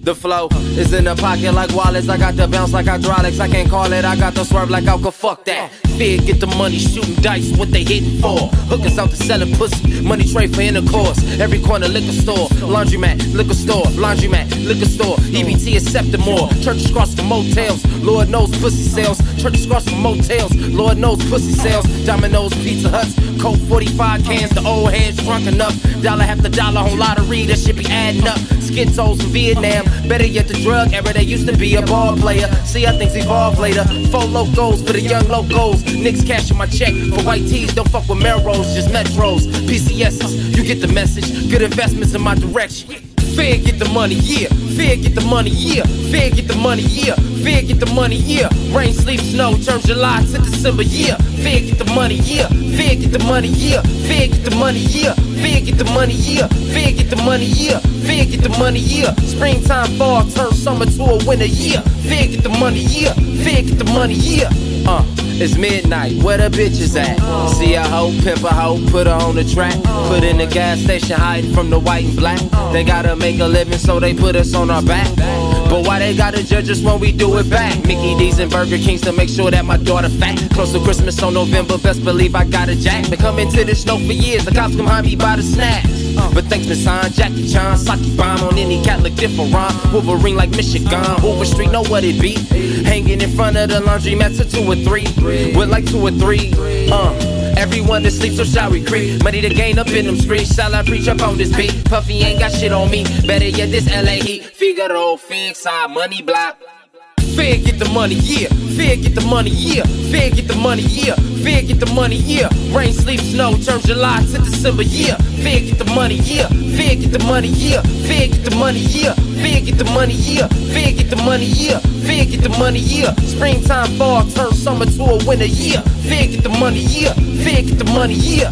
The flow is in the pocket like wallets. I got the bounce like hydraulics. I can't call it, I got the swerve like Alka. Fuck that. Fear, get the money, shooting dice, what they hitting for. Hookers out to selling pussy, money trade for intercourse. Every corner liquor store, laundromat, liquor store, laundromat, liquor store. EBT accepted more. Churches cross for motels, Lord knows pussy sales. Churches cross for motels, Lord knows pussy sales. Domino's, Pizza Huts, Coke 45 cans. The old heads drunk enough. Dollar after dollar on lottery, that shit be adding up. Schizo's from Vietnam. Better yet, the drug era, they used to be a ball player. See how things evolve later. 4 locos for the young locos. Niggas cashing my check for white tees. Don't fuck with Melrose, just Metros. PCSs, you get the message. Good investments in my direction. Fear get the money, yeah. Fear get the money, yeah. Fear get the money, yeah. Fear get the money, yeah. Rain, sleep, snow, turn July to December, yeah. Fear get the money, yeah. Fear get the money, yeah. Fear get the money, yeah. Fear get the money, yeah. Fear get the money, yeah. Fear get the money, yeah. Springtime, fall, turn summer to a winter, yeah. Fear get the money, yeah. Fear get the money, yeah. It's midnight, where the bitches at? See a hoe, pimp a hoe, put her on the track. Put in the gas station, hiding from the white and black. They gotta make a living, so they put us on our back. But why they gotta judge us when we do it back? Mickey D's and Burger Kings to make sure that my daughter fat. Close to Christmas on November, best believe I got a jack. Been coming to this snow for years, the cops come behind me by the snacks. But thanks Miss Han, Jackie Chan, Saki bomb on any Catholic different rhyme. Wolverine like Michigan, Hoover Street, know what it be. Hanging in front of the laundromat to 2 or 3, with like 2 or 3. Everyone that sleeps, so shall we creep? Money to gain up in them streets. Shall I preach up on this beat? Puffy ain't got shit on me. Better yet, this LA heat. Figaro, Phoenix, side, money block. Fear get the money, yeah. Fear get the money, yeah. Fear get the money, yeah. Fear get the money, yeah. Rain, sleep, snow, turn July to December, yeah. Fear get the money, yeah. Fear get the money, yeah. Fear get the money, yeah. Fear get the money, yeah. Fear get the money, yeah. Fear get the money, yeah. Springtime, fall, turn summer to a winter, yeah. Fear get the money, yeah. Fear get the money, yeah.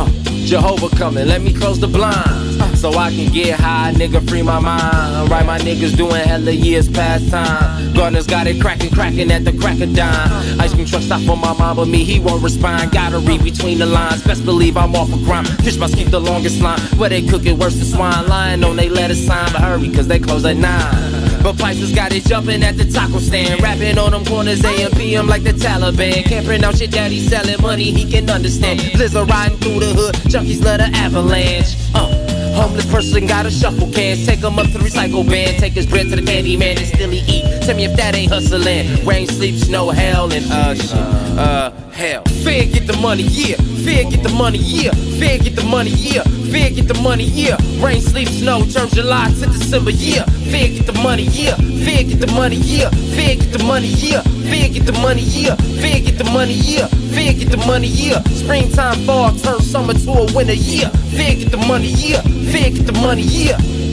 Jehovah coming, let me close the blinds, so I can get high, nigga, free my mind. Right, my niggas doing hella years past time. Gardner's got it cracking at the crack of dime. Ice cream truck stop for my mom, but me, he won't respond. Gotta read between the lines, best believe I'm off a crime. Fish must keep the longest line, where they cook it worse than swine. Lying on they letter sign, but hurry, cause they close at 9. But prices got it jumping at the taco stand. Rapping on them corners, AM, PM like the Taliban. Can't pronounce your daddy selling money, he can understand. Blizzard riding through the hood, junkies love the avalanche. Homeless person got a shuffle cans. Take him up to the recycle bin. Take his bread to the candy man and still he eat. Tell me if that ain't hustling. Rain, sleep, snow, hell, and hell. Fear get the money, yeah. Fear get the money, yeah. Fear get the money, yeah. Fear get the money, yeah. Rain, sleep, snow, turn July to December, yeah. Fear get the money, yeah. Fear get the money, yeah. Fear get the money, yeah. Fear get the money, yeah. Fear get the money, yeah. Fear get the money, yeah. Springtime, fall, turn summer to a winter, yeah. Fear get the money, yeah. Fear get the money, yeah.